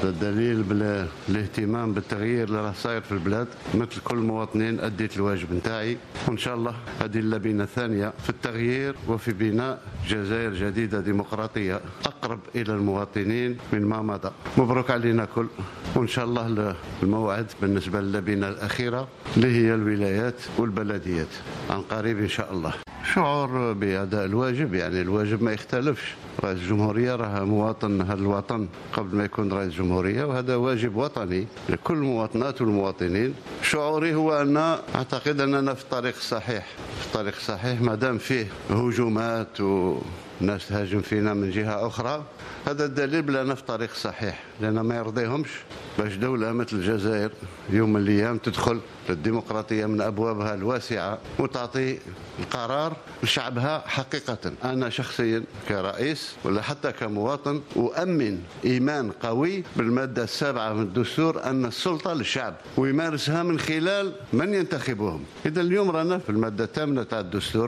هذا دليل بالاهتمام بالتغيير اللي راه صاير في البلاد. مثل كل المواطنين أديت الواجب نتاعي، وإن شاء الله هذه اللبنة الثانية في التغيير وفي بناء جزائر جديدة ديمقراطية أقرب إلى المواطنين من ما مضى. مبروك علينا كل، وإن شاء الله الموعد بالنسبة للبنة الأخيرة اللي هي الولايات والبلديات عن قريب إن شاء الله. شعور بأداء الواجب، يعني الواجب ما يختلفش. رئيس الجمهورية راه مواطن هذا الوطن قبل ما يكون رئيس جمهورية، وهذا واجب وطني لكل المواطنات والمواطنين. شعوري هو أن أعتقد أننا في الطريق الصحيح، في الطريق الصحيح ما دام فيه هجومات وناس تهاجم فينا من جهة أخرى. هذا الدليل بأننا في الطريق الصحيح، لأن ما يرضيهمش باش دولة مثل الجزائر يوم من الأيام تدخل للديمقراطية من أبوابها الواسعة وتعطي القرار لشعبها. حقيقة أنا شخصيا كرئيس ولا حتى كمواطن أؤمن إيمان قوي بالمادة 7 من الدستور أن السلطة للشعب ويمارسها من خلال من ينتخبهم. إذا اليوم رانا في المادة 8 تاع الدستور،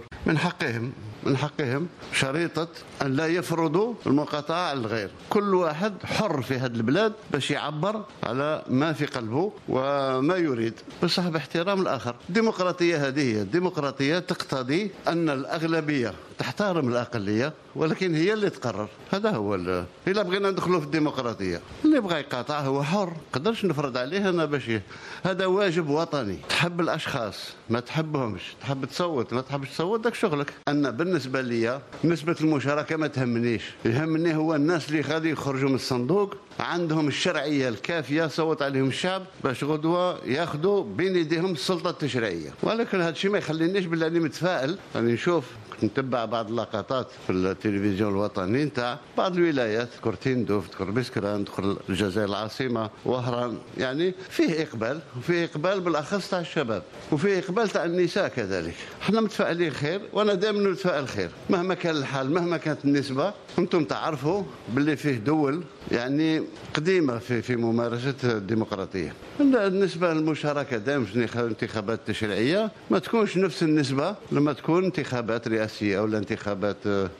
من حقهم شريطة أن لا يفرضوا المقاطعة على الغير. كل واحد حر في هذه البلاد باش يعبر على ما في قلبه وما يريد، بصح باحترام الآخر. الديمقراطية هذه هي الديمقراطية، تقتضي أن الأغلبية تحترم الأقلية ولكن هي اللي تقرر. هذا هو إلا بغينا ندخلوا في الديمقراطية، اللي بغى يقاطع هو حر، نقدرش نفرض عليه أنا باش هذا واجب وطني. تحب الأشخاص ما تحبهمش، تحب تصوت ما تحبش تصوت، داك شغلك. أنا بالنسبة لي نسبة المشاركة ما تهمنيش، يهمني هو الناس اللي غادي يخرجوا من الصندوق عندهم الشرعية الكافية صوت عليهم الشعب باش غدوة ياخذوا بين يديهم السلطة التشريعية. ولكن هذا الشيء ما يخلينيش بالله متفائل. راني نشوف نتبع بعض اللقطات في التلفزيون الوطني نتاع بعض الولايات، ذكر تندوف، ذكر بسكران، ذكر الجزائر العاصمة وهران، يعني فيه إقبال، وفيه إقبال بالأخص تاع الشباب، وفيه إقبال تاع النساء كذلك. احنا متفائلين خير، وأنا دائما نتفائل خير مهما كان الحال، مهما كانت النسبة. أنتم تعرفوا باللي فيه دول يعني قديمة في ممارسة الديمقراطية. النسبة للمشاركة دائما في الانتخابات التشريعية ما تكونش نفس النسبة لما تكون انتخابات رئاسية ولا انتخابات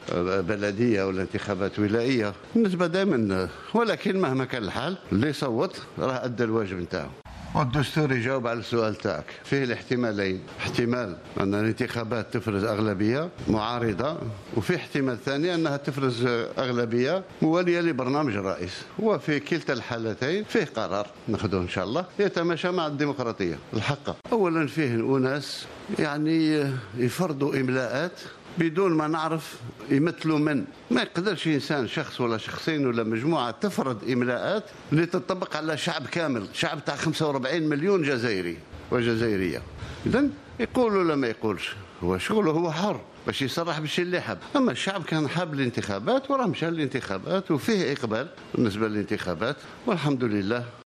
بلدية ولا انتخابات ولائية. النسبة دائما، ولكن مهما كان الحال اللي صوت راه أدى الواجب نتاعو. والدستور يجاوب على السؤال تاعك. فيه الاحتمالين، احتمال أن الانتخابات تفرز أغلبية معارضة، وفي احتمال ثاني أنها تفرز أغلبية موالية لبرنامج الرئيس. وفي كلتا الحالتين فيه قرار ناخذه إن شاء الله يتماشى مع الديمقراطية الحقة. أولا فيه أناس يعني يفرضوا إملاءات بدون ما نعرف يمثلوا من. ما يقدرش إنسان شخص ولا شخصين ولا مجموعة تفرض إملاءات اللي تطبق على شعب كامل، شعب تاع 45 مليون جزائري وجزائرية. إذن يقول ولا ما يقولش، هو شغله، هو حر باش يصرح بالشيء اللي حب. أما الشعب كان حاب الانتخابات وراه مشى الانتخابات وفيه إقبال بالنسبة للانتخابات، والحمد لله.